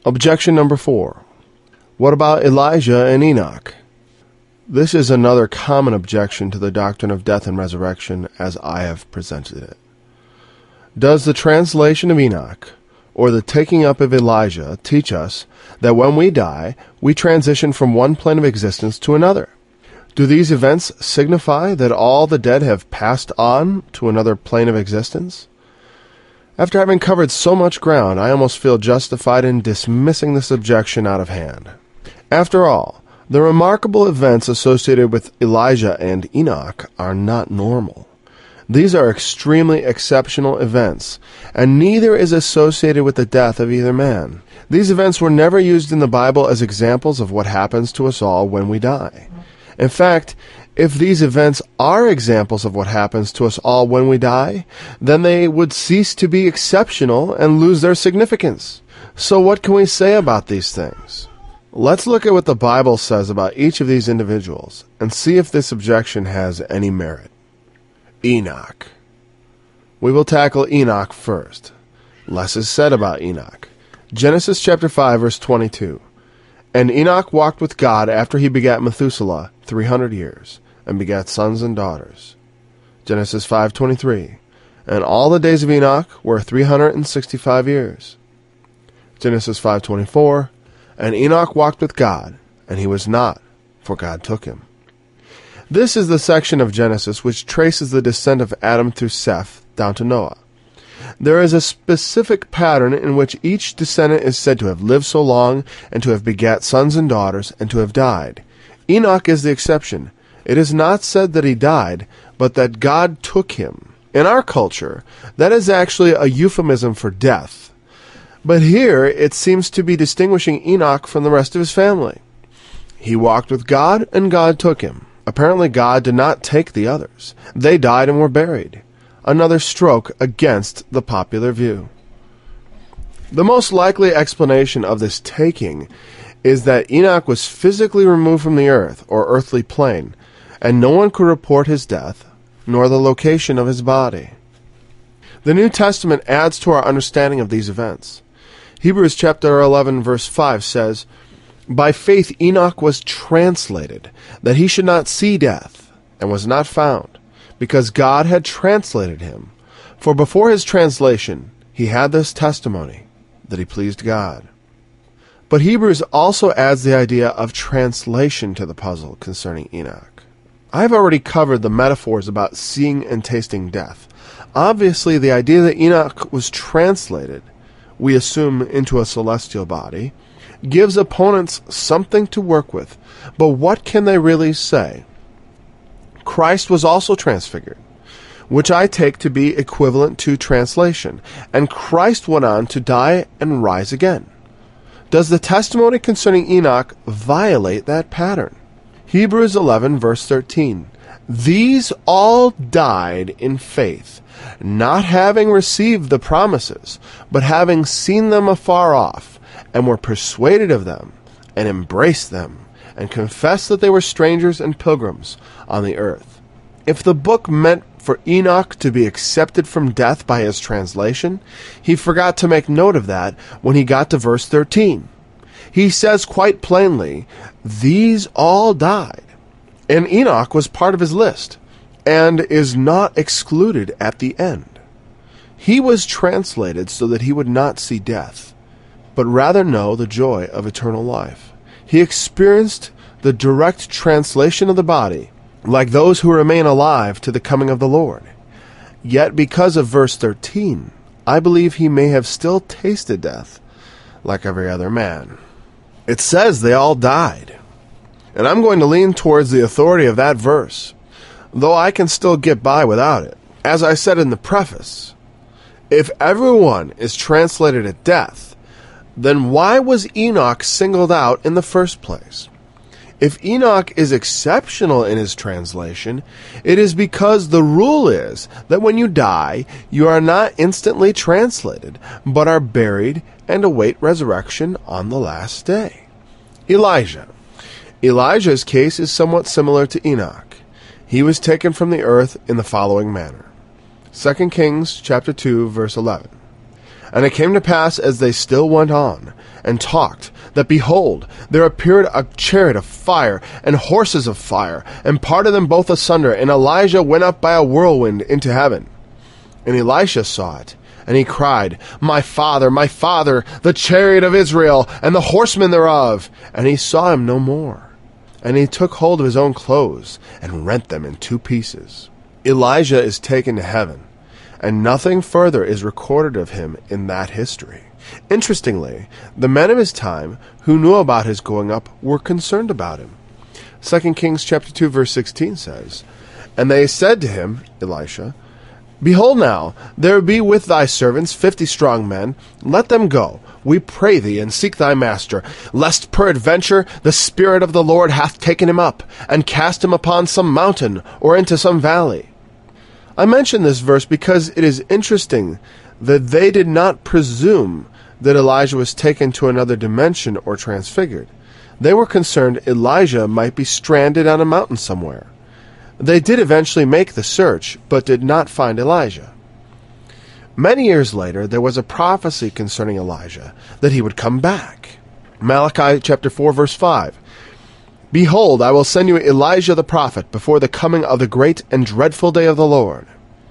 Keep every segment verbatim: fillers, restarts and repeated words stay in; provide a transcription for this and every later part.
Objection number four. What about Elijah and Enoch? This is another common objection to the doctrine of death and resurrection as I have presented it. Does the translation of Enoch or the taking up of Elijah teach us that when we die, we transition from one plane of existence to another? Do these events signify that all the dead have passed on to another plane of existence? After having covered so much ground, I almost feel justified in dismissing this objection out of hand. After all, the remarkable events associated with Elijah and Enoch are not normal. These are extremely exceptional events, and neither is associated with the death of either man. These events were never used in the Bible as examples of what happens to us all when we die. In fact, if these events are examples of what happens to us all when we die, then they would cease to be exceptional and lose their significance. So what can we say about these things? Let's look at what the Bible says about each of these individuals and see if this objection has any merit. Enoch. We will tackle Enoch first. Less is said about Enoch. Genesis chapter five, verse twenty-two. And Enoch walked with God after he begat Methuselah three hundred years, and begat sons and daughters. Genesis five twenty-three. And all the days of Enoch were three hundred and sixty-five years. Genesis five twenty-four. And Enoch walked with God, and he was not, for God took him. This is the section of Genesis which traces the descent of Adam through Seth down to Noah. There is a specific pattern in which each descendant is said to have lived so long, and to have begat sons and daughters, and to have died. Enoch is the exception. It is not said that he died, but that God took him. In our culture, that is actually a euphemism for death. But here, it seems to be distinguishing Enoch from the rest of his family. He walked with God, and God took him. Apparently, God did not take the others. They died and were buried. Another stroke against the popular view. The most likely explanation of this taking is that Enoch was physically removed from the earth, or earthly plane, and no one could report his death, nor the location of his body. The New Testament adds to our understanding of these events. Hebrews chapter eleven, verse five says, By faith Enoch was translated, that he should not see death, and was not found, because God had translated him. For before his translation he had this testimony, that he pleased God. But Hebrews also adds the idea of translation to the puzzle concerning Enoch. I have already covered the metaphors about seeing and tasting death. Obviously, the idea that Enoch was translated, we assume, into a celestial body, gives opponents something to work with. But what can they really say? Christ was also transfigured, which I take to be equivalent to translation, and Christ went on to die and rise again. Does the testimony concerning Enoch violate that pattern? Hebrews eleven, verse thirteen. These all died in faith, not having received the promises, but having seen them afar off, and were persuaded of them, and embraced them, and confessed that they were strangers and pilgrims on the earth. If the book meant for Enoch to be accepted from death by his translation, he forgot to make note of that when he got to verse thirteen. He says quite plainly, these all died. And Enoch was part of his list, and is not excluded at the end. He was translated so that he would not see death, but rather know the joy of eternal life. He experienced the direct translation of the body, like those who remain alive to the coming of the Lord. Yet because of verse thirteen, I believe he may have still tasted death, like every other man. It says they all died, and I'm going to lean towards the authority of that verse, though I can still get by without it. As I said in the preface, if everyone is translated at death, then why was Enoch singled out in the first place? If Enoch is exceptional in his translation, it is because the rule is that when you die, you are not instantly translated, but are buried and await resurrection on the last day. Elijah. Elijah's case is somewhat similar to Enoch. He was taken from the earth in the following manner. Second Kings chapter two, verse eleven. And it came to pass, as they still went on and talked, that behold, there appeared a chariot of fire and horses of fire, and parted them both asunder, and Elijah went up by a whirlwind into heaven. And Elisha saw it, and he cried, My father, my father, the chariot of Israel, and the horsemen thereof. And he saw him no more. And he took hold of his own clothes, and rent them in two pieces. Elijah is taken to heaven, and nothing further is recorded of him in that history. Interestingly, the men of his time who knew about his going up were concerned about him. Second Kings chapter two verse sixteen says, And they said to him, Elisha, Behold now, there be with thy servants fifty strong men. Let them go, we pray thee, and seek thy master, lest peradventure the Spirit of the Lord hath taken him up, and cast him upon some mountain, or into some valley. I mention this verse because it is interesting that they did not presume that Elijah was taken to another dimension or transfigured. They were concerned Elijah might be stranded on a mountain somewhere. They did eventually make the search, but did not find Elijah. Many years later, there was a prophecy concerning Elijah, that he would come back. Malachi chapter four verse five. Behold, I will send you Elijah the prophet before the coming of the great and dreadful day of the Lord.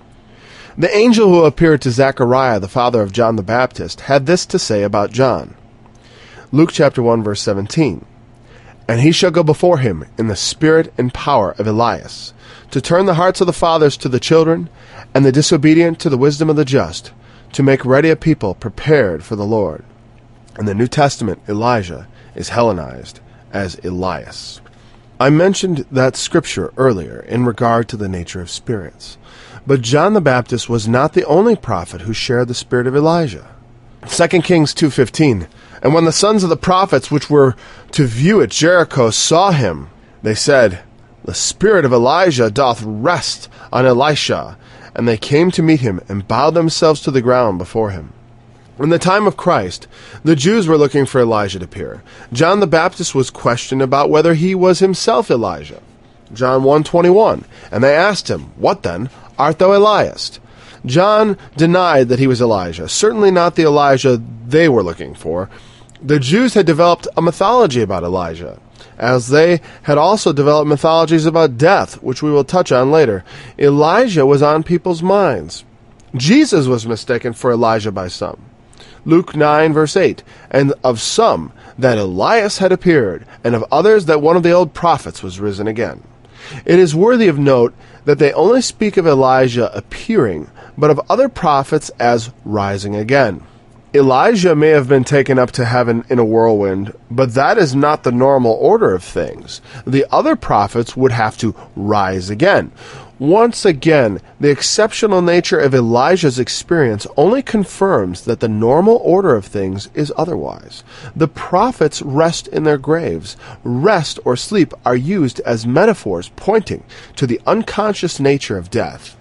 The angel who appeared to Zechariah, the father of John the Baptist, had this to say about John. Luke chapter one verse seventeen. And he shall go before him in the spirit and power of Elias, to turn the hearts of the fathers to the children, and the disobedient to the wisdom of the just, to make ready a people prepared for the Lord. In the New Testament, Elijah is Hellenized as Elias. I mentioned that scripture earlier in regard to the nature of spirits. But John the Baptist was not the only prophet who shared the spirit of Elijah. Second Kings two fifteen. And when the sons of the prophets which were to view at Jericho saw him, they said, The spirit of Elijah doth rest on Elisha. And they came to meet him, and bowed themselves to the ground before him. In the time of Christ, the Jews were looking for Elijah to appear. John the Baptist was questioned about whether he was himself Elijah. John one twenty-one. And they asked him, What then? Art thou Elias? John denied that he was Elijah, certainly not the Elijah they were looking for. The Jews had developed a mythology about Elijah, as they had also developed mythologies about death, which we will touch on later. Elijah was on people's minds. Jesus was mistaken for Elijah by some. Luke nine verse eight, And of some that Elias had appeared, and of others that one of the old prophets was risen again. It is worthy of note that they only speak of Elijah appearing, but of other prophets as rising again. Elijah may have been taken up to heaven in a whirlwind, but that is not the normal order of things. The other prophets would have to rise again. Once again, the exceptional nature of Elijah's experience only confirms that the normal order of things is otherwise. The prophets rest in their graves. Rest or sleep are used as metaphors pointing to the unconscious nature of death.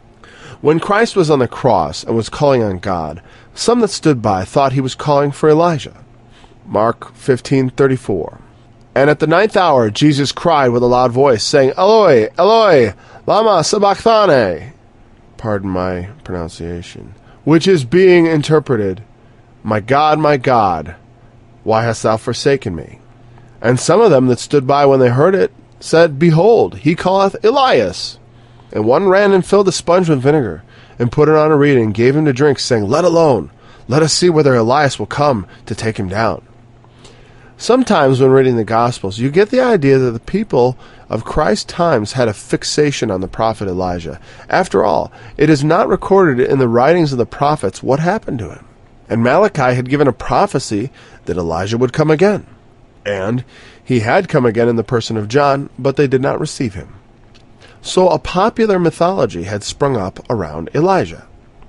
When Christ was on the cross and was calling on God, some that stood by thought he was calling for Elijah. Mark fifteen thirty-four. And at the ninth hour Jesus cried with a loud voice, saying, Eloi, Eloi, lama sabachthani, pardon my pronunciation, which is being interpreted, My God, my God, why hast thou forsaken me? And some of them that stood by when they heard it said, Behold, he calleth Elias. And one ran and filled a sponge with vinegar, and put it on a reed, and gave him to drink, saying, Let alone, let us see whether Elias will come to take him down. Sometimes when reading the Gospels, you get the idea that the people of Christ's times had a fixation on the prophet Elijah. After all, it is not recorded in the writings of the prophets what happened to him. And Malachi had given a prophecy that Elijah would come again. And he had come again in the person of John, but they did not receive him. So a popular mythology had sprung up around Elijah.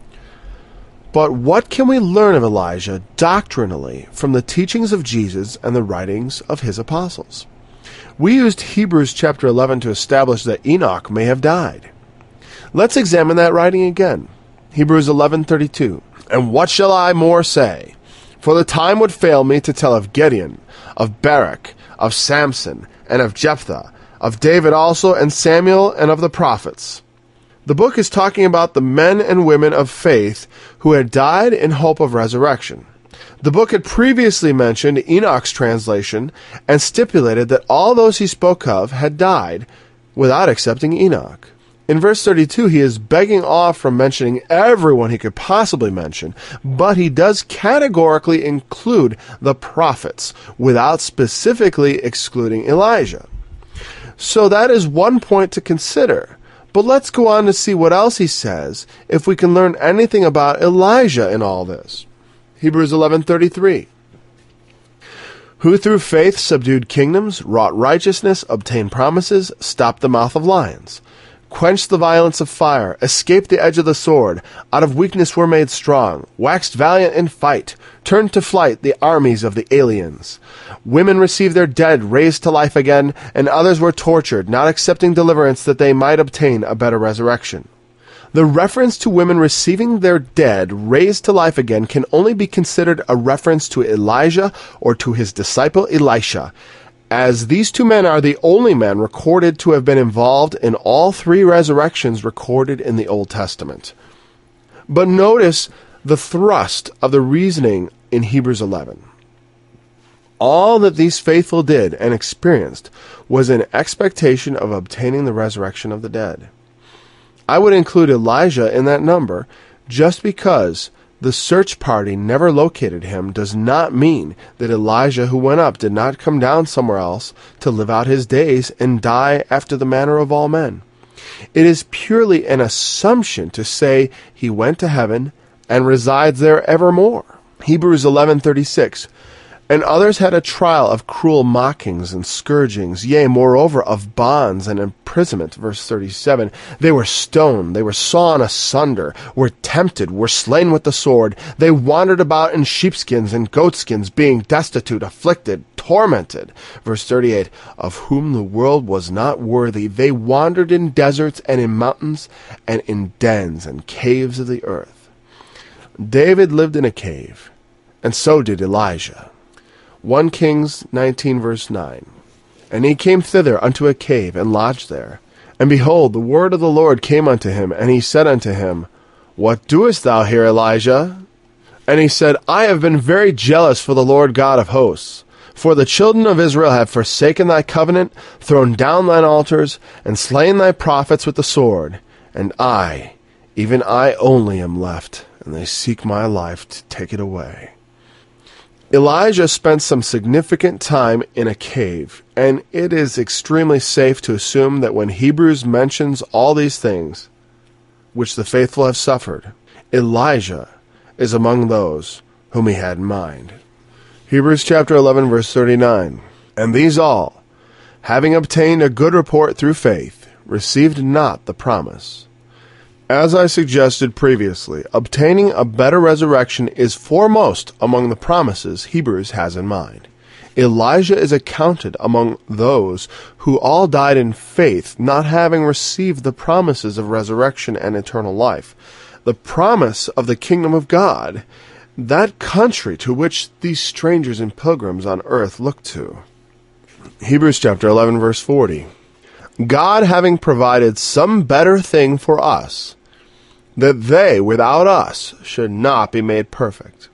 But what can we learn of Elijah doctrinally from the teachings of Jesus and the writings of his apostles? We used Hebrews chapter eleven to establish that Enoch may have died. Let's examine that writing again. Hebrews eleven thirty-two. And what shall I more say? For the time would fail me to tell of Gideon, of Barak, of Samson, and of Jephthah, of David also, and Samuel, and of the prophets. The book is talking about the men and women of faith who had died in hope of resurrection. The book had previously mentioned Enoch's translation and stipulated that all those he spoke of had died without accepting Enoch. In verse thirty-two, he is begging off from mentioning everyone he could possibly mention, but he does categorically include the prophets without specifically excluding Elijah. So that is one point to consider. But let's go on to see what else he says if we can learn anything about Elijah in all this. Hebrews eleven thirty-three. Who through faith subdued kingdoms, wrought righteousness, obtained promises, stopped the mouth of lions, quenched the violence of fire, escaped the edge of the sword, out of weakness were made strong, waxed valiant in fight, turned to flight the armies of the aliens. Women received their dead raised to life again, and others were tortured, not accepting deliverance that they might obtain a better resurrection. The reference to women receiving their dead raised to life again can only be considered a reference to Elijah or to his disciple Elisha, as these two men are the only men recorded to have been involved in all three resurrections recorded in the Old Testament. But notice the thrust of the reasoning in Hebrews eleven. All that these faithful did and experienced was in expectation of obtaining the resurrection of the dead. I would include Elijah in that number just because the search party never located him does not mean that Elijah who went up did not come down somewhere else to live out his days and die after the manner of all men. It is purely an assumption to say he went to heaven and resides there evermore. Hebrews eleven thirty-six. And others had a trial of cruel mockings and scourgings, yea, moreover, of bonds and imprisonment. Verse thirty-seven. They were stoned, they were sawn asunder, were tempted, were slain with the sword. They wandered about in sheepskins and goatskins, being destitute, afflicted, tormented. Verse thirty-eight. Of whom the world was not worthy. They wandered in deserts and in mountains and in dens and caves of the earth. David lived in a cave, and so did Elijah. First Kings nineteen, verse nine. And he came thither unto a cave, and lodged there. And behold, the word of the Lord came unto him, and he said unto him, What doest thou here, Elijah? And he said, I have been very jealous for the Lord God of hosts. For the children of Israel have forsaken thy covenant, thrown down thine altars, and slain thy prophets with the sword. And I, even I only am left, and they seek my life to take it away. Elijah spent some significant time in a cave, and it is extremely safe to assume that when Hebrews mentions all these things, which the faithful have suffered, Elijah is among those whom he had in mind. Hebrews chapter eleven, verse thirty-nine. And these all, having obtained a good report through faith, received not the promise. As I suggested previously, obtaining a better resurrection is foremost among the promises Hebrews has in mind. Elijah is accounted among those who all died in faith, not having received the promises of resurrection and eternal life. The promise of the kingdom of God, that country to which these strangers and pilgrims on earth look to. Hebrews chapter eleven, verse forty. God having provided some better thing for us, that they without us should not be made perfect.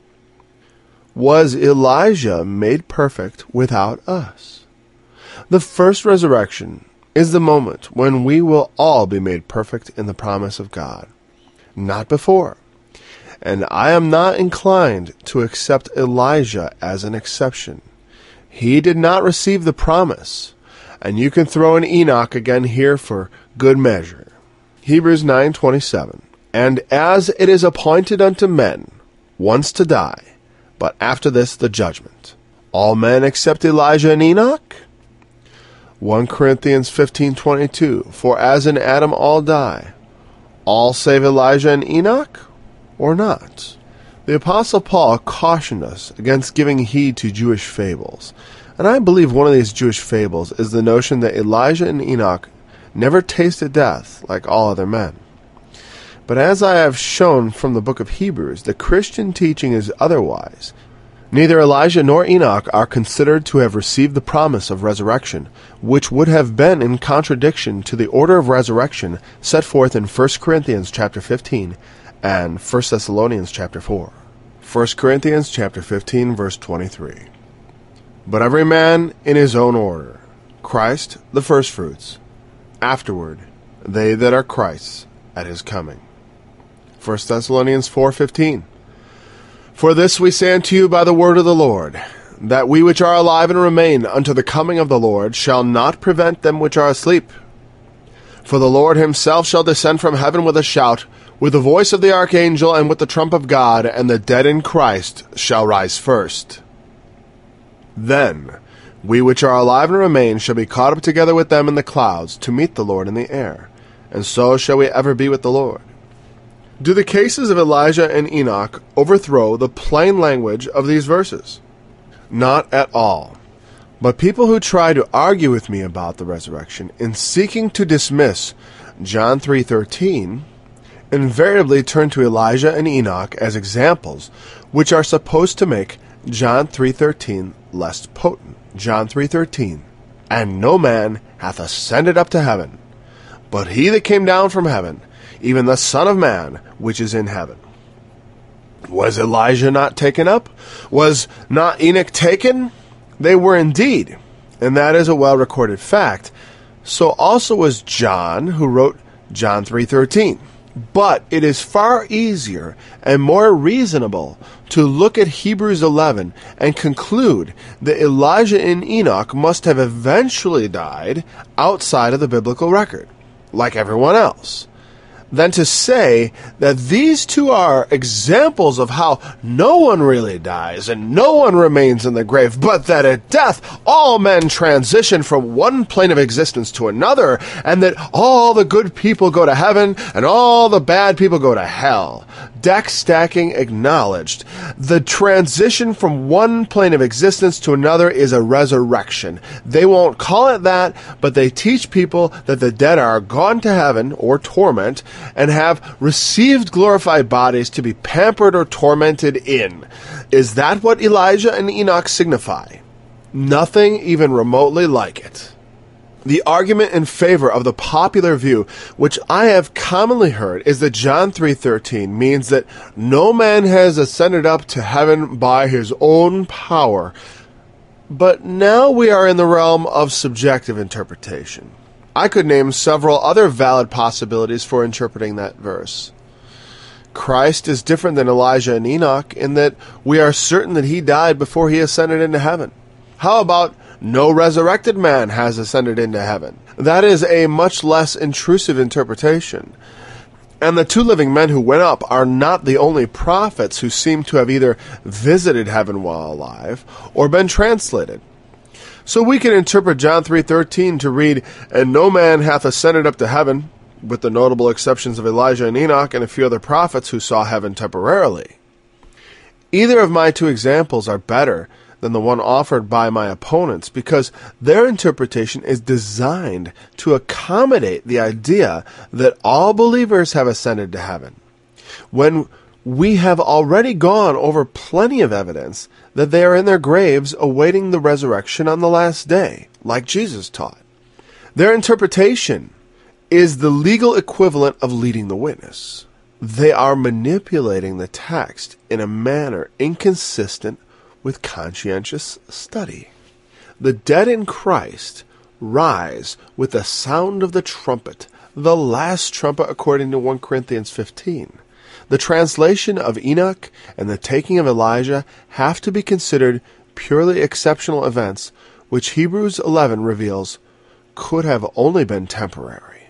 Was Elijah made perfect without us? The first resurrection is the moment when we will all be made perfect in the promise of God, not before. And I am not inclined to accept Elijah as an exception. He did not receive the promise, and you can throw in Enoch again here for good measure. Hebrews nine twenty-seven. And as it is appointed unto men once to die, but after this the judgment. All men except Elijah and Enoch? First Corinthians fifteen twenty-two. For as in Adam all die, all save Elijah and Enoch, or not? The Apostle Paul cautioned us against giving heed to Jewish fables. And I believe one of these Jewish fables is the notion that Elijah and Enoch never tasted death like all other men. But as I have shown from the book of Hebrews, the Christian teaching is otherwise. Neither Elijah nor Enoch are considered to have received the promise of resurrection, which would have been in contradiction to the order of resurrection set forth in First Corinthians chapter fifteen and First Thessalonians chapter four. First Corinthians chapter fifteen, verse twenty-three. But every man in his own order, Christ the firstfruits, afterward they that are Christ's at his coming. First Thessalonians four fifteen. For this we say unto you by the word of the Lord, that we which are alive and remain unto the coming of the Lord shall not prevent them which are asleep. For the Lord himself shall descend from heaven with a shout, with the voice of the archangel, and with the trump of God, and the dead in Christ shall rise first. Then we which are alive and remain shall be caught up together with them in the clouds to meet the Lord in the air, and so shall we ever be with the Lord. Do the cases of Elijah and Enoch overthrow the plain language of these verses? Not at all. But people who try to argue with me about the resurrection in seeking to dismiss John three thirteen invariably turn to Elijah and Enoch as examples which are supposed to make John three thirteen less potent. John three thirteen, and no man hath ascended up to heaven, but he that came down from heaven, even the Son of Man, which is in heaven. Was Elijah not taken up? Was not Enoch taken? They were indeed, and that is a well-recorded fact. So also was John, who wrote John three thirteen. But it is far easier and more reasonable to look at Hebrews eleven and conclude that Elijah and Enoch must have eventually died outside of the biblical record, like everyone else, than to say that these two are examples of how no one really dies and no one remains in the grave, but that at death all men transition from one plane of existence to another, and that all the good people go to heaven and all the bad people go to hell. Deck stacking acknowledged. The transition from one plane of existence to another is a resurrection. They won't call it that, but they teach people that the dead are gone to heaven or torment and have received glorified bodies to be pampered or tormented in. Is that what Elijah and Enoch signify? Nothing even remotely like it. The argument in favor of the popular view, which I have commonly heard, is that John three thirteen means that no man has ascended up to heaven by his own power. But now we are in the realm of subjective interpretation. I could name several other valid possibilities for interpreting that verse. Christ is different than Elijah and Enoch in that we are certain that he died before he ascended into heaven. How about no resurrected man has ascended into heaven? That is a much less intrusive interpretation. And the two living men who went up are not the only prophets who seem to have either visited heaven while alive or been translated. So we can interpret John three thirteen to read, and no man hath ascended up to heaven, with the notable exceptions of Elijah and Enoch and a few other prophets who saw heaven temporarily. Either of my two examples are better than the one offered by my opponents, because their interpretation is designed to accommodate the idea that all believers have ascended to heaven, when we have already gone over plenty of evidence that they are in their graves awaiting the resurrection on the last day, like Jesus taught. Their interpretation is the legal equivalent of leading the witness. They are manipulating the text in a manner inconsistent with conscientious study. The dead in Christ rise with the sound of the trumpet, the last trumpet according to First Corinthians fifteen. The translation of Enoch and the taking of Elijah have to be considered purely exceptional events, which Hebrews eleven reveals could have only been temporary.